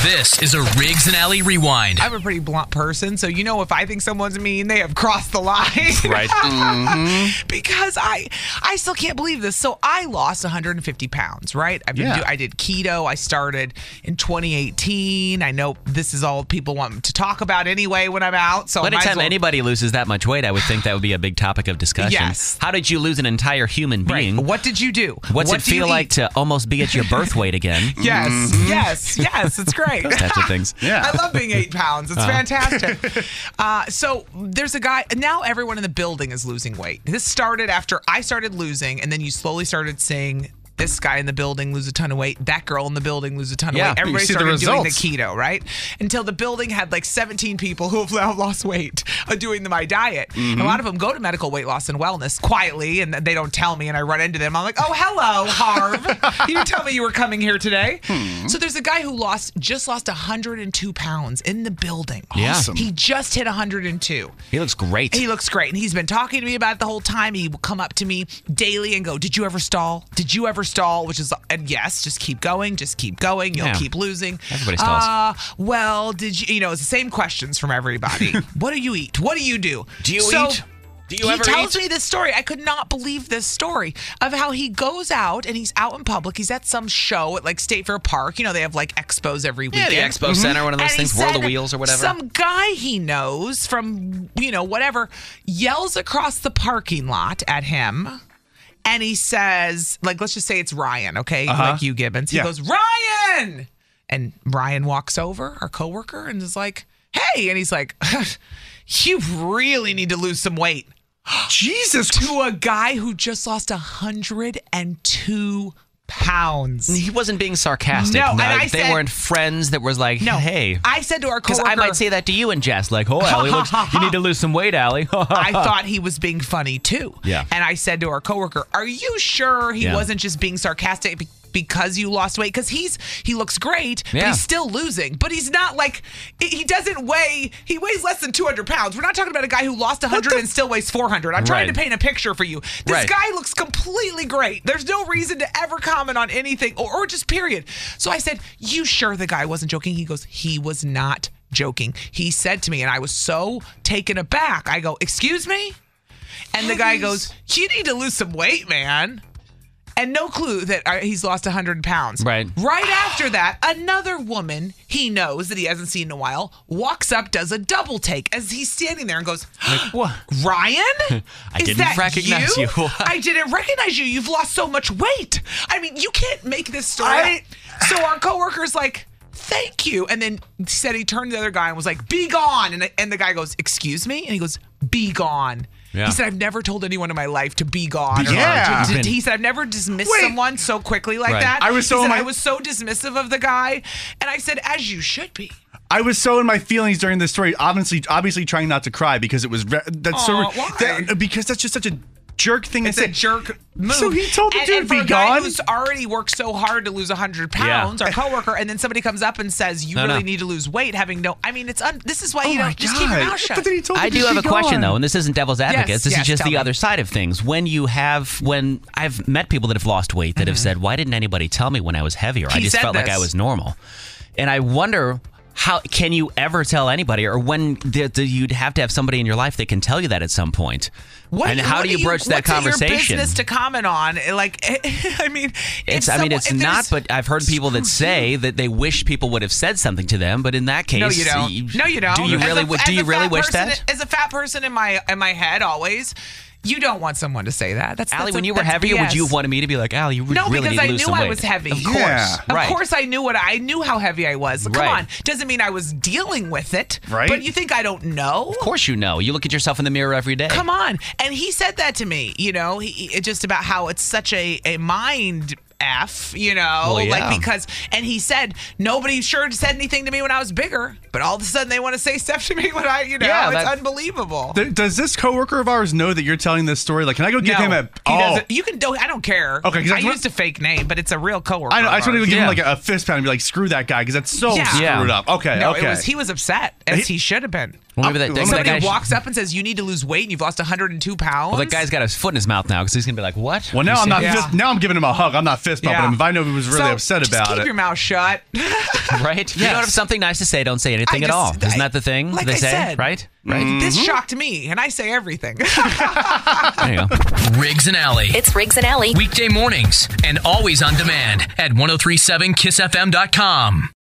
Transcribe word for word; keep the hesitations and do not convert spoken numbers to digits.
This is a Riggs and Alley Rewind. I'm a pretty blunt person, so you know if I think someone's mean, they have crossed the line. Right. Mm-hmm. Because I I still can't believe this. So I lost one hundred fifty pounds, right? I've been Yeah. do, I did keto. I started in twenty eighteen. I know this is all people want to talk about anyway when I'm out. So might as Anytime well- anybody loses that much weight, I would think that would be a big topic of discussion. Yes. How did you lose an entire human being? Right. What did you do? What's what it do you feel like eat? to almost be at your birth weight again? Yes, yes, yes. It's great. Those types of things. Yeah. I love being eight pounds. It's fantastic. Uh, so there's a guy, now everyone in the building is losing weight. This started after I started losing, and then you slowly started seeing this guy in the building lose a ton of weight, that girl in the building lose a ton of Yeah. weight. Everybody You see the started doing the results. keto, right? Until the building had like seventeen people who have now lost weight uh, doing the My Diet. Mm-hmm. A lot of them go to medical weight loss and wellness quietly, and they don't tell me, and I run into them. I'm like, oh, hello, Harv. You didn't tell me you were coming here today. Hmm. So there's a guy who lost just lost one hundred two pounds in the building. Yeah. Awesome. He just hit one hundred two. He looks great. He looks great. And he's been talking to me about it the whole time. He will come up to me daily and go, did you ever stall? Did you ever stall? Which is, and yes, just keep going. Just keep going. You'll Yeah. keep losing. Everybody stalls. Uh, well, did you, you know, it's the same questions from everybody. What do you eat? What do you do? Do you So, eat? Do you he ever tells eat? me this story. I could not believe this story of how he goes out and he's out in public. He's at some show at like State Fair Park. You know, they have like expos every Yeah, weekend. the Expo Center, one of those And he things, World of said Wheels or whatever. Some guy he knows from, you know, whatever, yells across the parking lot at him. And he says, like, let's just say it's Ryan, okay? Uh-huh. Like you, Gibbons. He Yeah. goes, Ryan! And Ryan walks over, our coworker, and is like, hey. And he's like, you really need to lose some weight. Jesus. To a guy who just lost one hundred two pounds. He wasn't being sarcastic. No, and I they said- weren't friends that was like, No, hey. I said to our Because coworker, I might say that to you in jest, like, oh, Allie, looks, you need to lose some weight, Allie. I thought he was being funny too. Yeah. And I said to our coworker, are you sure he Yeah. wasn't just being sarcastic be- because you lost weight? Because he's he looks great, but Yeah. he's still losing. But he's not like, he doesn't weigh, he weighs less than two hundred pounds. We're not talking about a guy who lost one hundred and still weighs four hundred. I'm trying Right. to paint a picture for you. This Right. guy looks completely great. There's no reason to ever comment on anything or, or just period. So I said, you sure the guy wasn't joking? He goes, he was not joking. He said to me, and I was so taken aback. I go, excuse me? And the guy goes, you need to lose some weight, man. And no clue that uh, he's lost one hundred pounds. Right. Right after that, another woman he knows that he hasn't seen in a while walks up, does a double take as he's standing there and goes, what? Ryan? I Is didn't that recognize you. I didn't recognize you. You've lost so much weight. I mean, you can't make this story I- up. So our coworker's like, thank you. And then he said he turned to the other guy and was like, be gone. And, and the guy goes, excuse me? And he goes, be gone. Yeah. He said, I've never told anyone in my life to be gone. or Yeah. to- to- he said, I've never dismissed Wait. someone so quickly like Right. that. I was so he said, in my- I was so dismissive of the guy. And I said, as you should be. I was so in my feelings during this story, obviously, obviously trying not to cry because it was re- that's so Aw, why? that- because that's just such a jerk thing It's to a say. jerk move. So he told the and, dude and for be a guy gone? who's already worked so hard to lose one hundred pounds, our coworker, and then somebody comes up and says, you No, really no. need to lose weight, having no, I mean, it's, un, this is why Oh you my don't, just keep your God. mouth shut. But then he told I the do dude have a be question, gone. though, and this isn't devil's advocate. Yes, this yes, is just tell the me. other side of things. When you have, when I've met people that have lost weight that have said, why didn't anybody tell me when I was heavier? I He just said felt like this. I was normal. And I wonder, how can you ever tell anybody, or when do, do you'd have to have somebody in your life that can tell you that at some point? What, and how what do you broach that what's it conversation? your business to comment on? Like, I mean, if It's. I mean, someone- it's if not. there's- But I've heard people that say that they wish people would have said something to them. But in that case, No, you don't. No, you don't. Do you As really? a- do as you a really fat wish person- that? As a fat person in my in my head, always, you don't want someone to say that. That's Allie, that's when a- you were that's heavier, B S. would you have wanted me to be like, Allie, you No, really because need to I lose knew some I weight? was heavy. Of course, Yeah. Of right. course, I knew what I knew how heavy I was. Come Right. on, doesn't mean I was dealing with it. Right. But you think I don't know? Of course, you know. You look at yourself in the mirror every day. Come on. And he said that to me. You know, he, it just about how it's such a a mind F, you know, Well, yeah. like because, and he said, nobody sure said anything to me when I was bigger, but all of a sudden they want to say stuff to me when I, you know, Yeah, it's that- unbelievable. Th- Does this coworker of ours know that you're telling this story? Like, can I go give no, him a? he Oh, doesn't. You can do. I don't care. Okay, 'cause I that's what- used a fake name, but it's a real coworker. I, know, I just want to of give Yeah. him like a, a fist pound and be like, screw that guy, because that's so Yeah. screwed Yeah. up. Okay, ours. No, okay. it was he was upset as he, He- should have been. Well, maybe that, Well, that Somebody guy sh- walks up and says, you need to lose weight and you've lost one hundred two pounds. well, that guy's got his foot in his mouth now because he's gonna be like, "What?" Well, now I'm not. Yeah. Fist, now I'm giving him a hug. I'm not fist bumping Yeah. him. If I know he was really So, upset just about keep it. your mouth shut. right? If you Yes. don't have something nice to say, don't say anything I at all. just- Isn't I- that the thing like they I say? said. Right? Right. This Mm-hmm. shocked me, and I say everything. There you go. Riggs and Alley. It's Riggs and Alley. Weekday mornings and always on demand at ten thirty-seven kiss f m dot com.